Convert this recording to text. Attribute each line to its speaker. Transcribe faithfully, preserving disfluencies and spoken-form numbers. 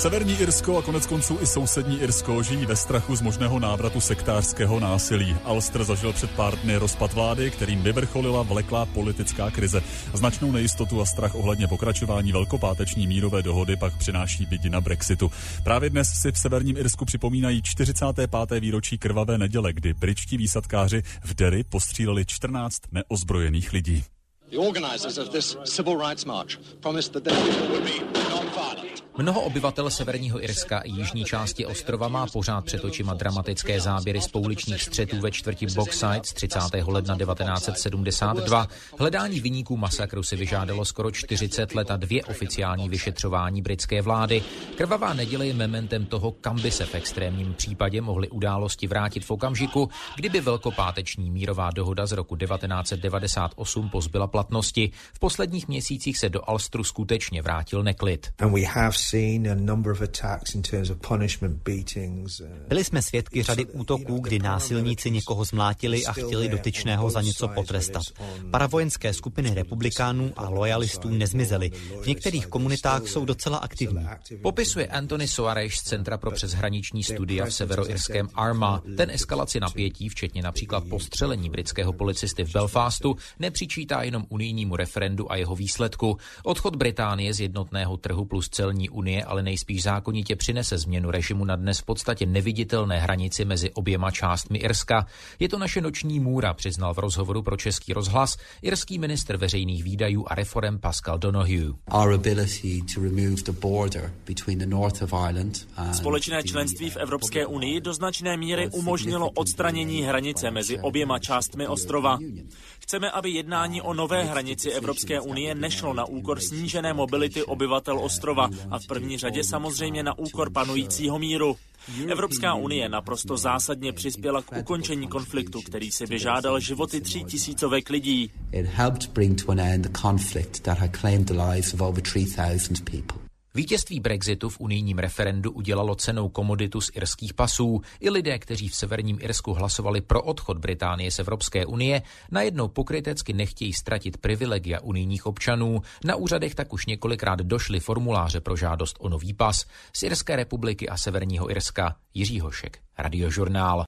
Speaker 1: Severní Irsko a konec konců i sousední Irsko žijí ve strachu z možného návratu sektářského násilí. Ulster zažil před pár dny rozpad vlády, kterým vyvrcholila vleklá politická krize. Značnou nejistotu a strach ohledně pokračování velkopáteční mírové dohody pak přináší vidina Brexitu. Právě dnes si v Severním Irsku připomínají čtyřicáté páté výročí krvavé neděle, kdy britští výsadkáři v Derry postříleli čtrnáct neozbrojených lidí.
Speaker 2: Mnoho obyvatel Severního Irska i jižní části ostrova má pořád před očima dramatické záběry z pouličních střetů ve čtvrti Bogside z třicátého ledna devatenáct set sedmdesát dva. Hledání viníků masakru si vyžádalo skoro čtyřicet let a dvě oficiální vyšetřování britské vlády. Krvavá neděle je mementem toho, kam by se v extrémním případě mohly události vrátit v okamžiku, kdyby velkopáteční mírová dohoda z roku devatenáct set devadesát osm pozbyla platnosti. V posledních měsících se do Ulsteru skutečně vrátil neklid.
Speaker 3: Byli jsme svědky řady útoků, kdy násilníci někoho zmlátili a chtěli dotyčného za něco potrestat. Paravojenské skupiny republikánů a lojalistů nezmizely. V některých komunitách jsou docela aktivní.
Speaker 2: Popisuje Anthony Soares z Centra pro přeshraniční studia v severoirském Armagh. Ten eskalaci napětí, včetně například postřelení britského policisty v Belfastu, nepřičítá jenom unijnímu referendu a jeho výsledku. Odchod Británie z jednotného trhu plus celní unie ale nejspíš zákonitě přinese změnu režimu na dnes v podstatě neviditelné hranici mezi oběma částmi Irska. Je to naše noční můra, přiznal v rozhovoru pro Český rozhlas irský ministr veřejných výdajů a reforem Pascal Donoghue.
Speaker 4: Společné členství v Evropské unii do značné míry umožnilo odstranění hranice mezi oběma částmi ostrova. Chceme, aby jednání o nové hranici Evropské unie nešlo na úkor snížené mobility obyvatel ostrova a v první řadě samozřejmě na úkor panujícího míru. Evropská unie naprosto zásadně přispěla k ukončení konfliktu, který si vyžádal životy tří tisícovek lidí.
Speaker 2: Vítězství Brexitu v unijním referendu udělalo cennou komoditu z irských pasů. I lidé, kteří v Severním Irsku hlasovali pro odchod Británie z Evropské unie, najednou pokrytecky nechtějí ztratit privilegia unijních občanů. Na úřadech tak už několikrát došly formuláře pro žádost o nový pas. Z Irské republiky a Severního Irska Jiří Hošek, Radiožurnál.